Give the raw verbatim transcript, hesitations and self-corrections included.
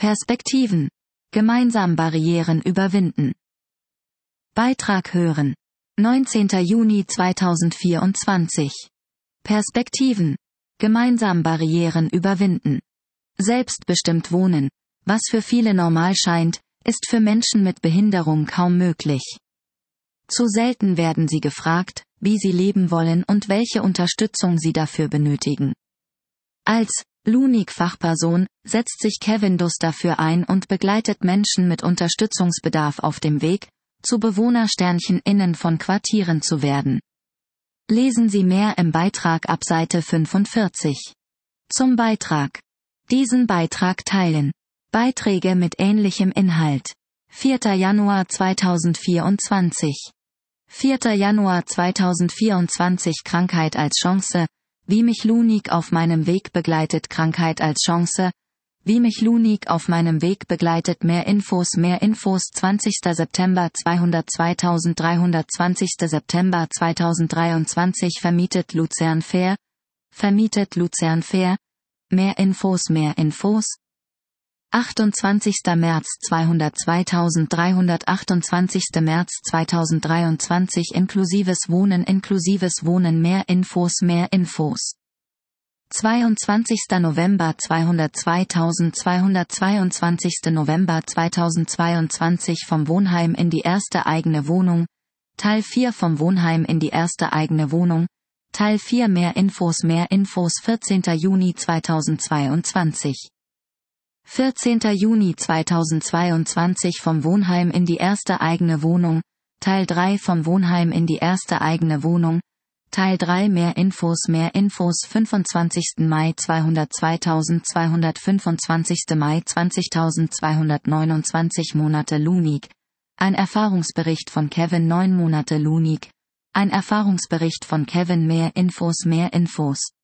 Perspektiven. Gemeinsam Barrieren überwinden. Beitrag hören. neunzehnter Juni zweitausendvierundzwanzig. Perspektiven. Gemeinsam Barrieren überwinden. Selbstbestimmt wohnen, was für viele normal scheint, ist für Menschen mit Behinderung kaum möglich. Zu selten werden sie gefragt, wie sie leben wollen und welche Unterstützung sie dafür benötigen. Als Lunik-Fachperson setzt sich Kevin Dus dafür ein und begleitet Menschen mit Unterstützungsbedarf auf dem Weg, zu BewohnerInnen von Quartieren zu werden. Lesen Sie mehr im Beitrag ab Seite fünfundvierzig. Zum Beitrag. Diesen Beitrag teilen. Beiträge mit ähnlichem Inhalt. vierter Januar zweitausendvierundzwanzig. vierter Januar zweitausendvierundzwanzig Krankheit als Chance. Wie mich Lunik auf meinem Weg begleitet. Krankheit als Chance. Wie mich Lunik auf meinem Weg begleitet. Mehr Infos Mehr Infos zwanzigster September zweitausenddreihundertzwanzigster September zweitausenddreiundzwanzig Vermietet Luzern Fair. Vermietet Luzern Fair. Mehr Infos Mehr Infos achtundzwanzigster März zweitausenddreihundertachtundzwanzigster März zweitausenddreiundzwanzig Inklusives Wohnen Inklusives Wohnen Mehr Infos Mehr Infos zweiundzwanzigster November zweitausendzweihundertzweiundzwanzigster November zweitausendzweiundzwanzig Vom Wohnheim in die erste eigene Wohnung, Teil vier Vom Wohnheim in die erste eigene Wohnung, Teil vier Mehr Infos Mehr Infos vierzehnter Juni zweitausendzweiundzwanzig. vierzehnter Juni zweitausendzweiundzwanzig Vom Wohnheim in die erste eigene Wohnung, Teil drei Vom Wohnheim in die erste eigene Wohnung, Teil drei Mehr Infos Mehr Infos fünfundzwanzigster Mai zweitausendzweihundertfünfundzwanzigster Mai zwanzigtausendzweihundertneunundzwanzig Monate Lunik. Ein Erfahrungsbericht von Kevin neun Monate Lunik. Ein Erfahrungsbericht von Kevin Mehr Infos Mehr Infos